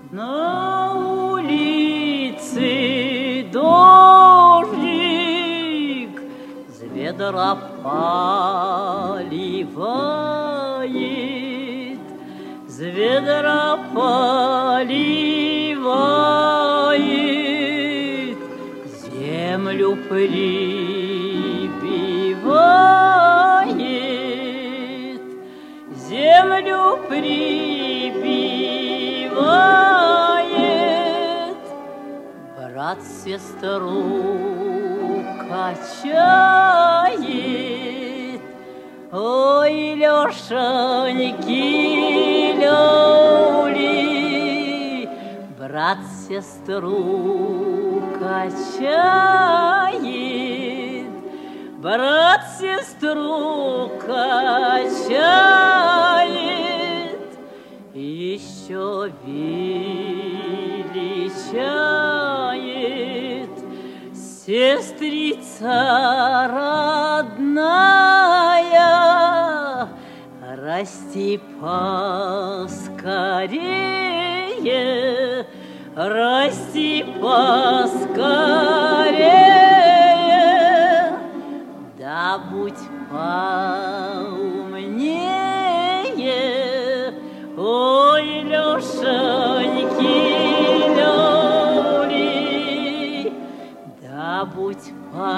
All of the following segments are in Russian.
На улице дождик с ведра поливает, с ведра поливает, землю прибивает, землю прибивает, брат сестру качает. Ой, Лешеньки, люли, брат сестру качает, брат сестру качает, еще величает сестрица родная. Расти поскорее, расти поскорее, да будь поумнее. Ой, Лешеньки, люли, да будь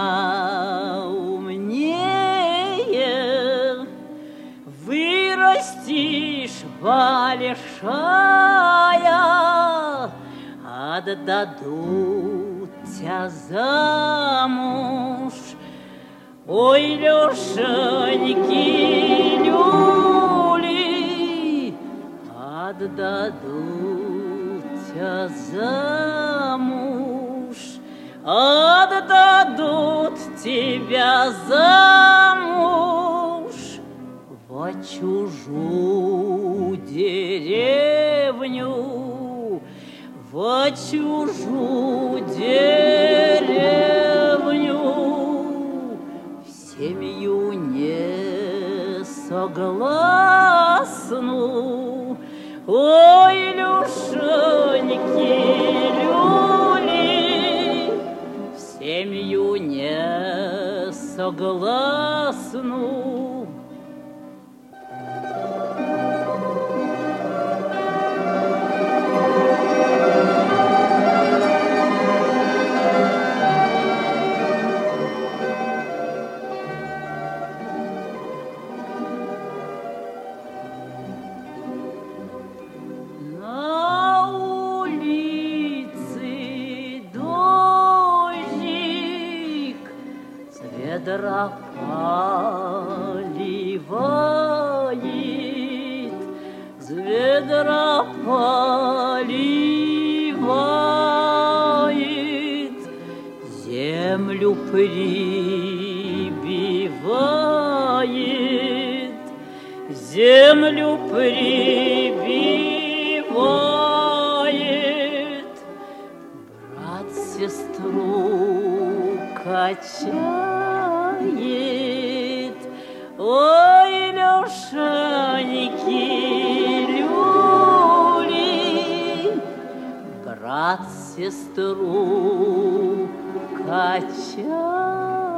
поумнее. Вырастишь большая, отдадут тебя замуж. Ой, Лешеньки, люли, отдадут тебя замуж, отдадут тебя замуж во чужую деревню, во чужую деревню, в семью не согласну. Ой, Лешеньки, люли, в семью не согласну. Ведра поливает, с ведра поливает, землю прибивает, землю прибивает, брат сестру качает. Ой, Лешеньки, люли, брат сестру качает.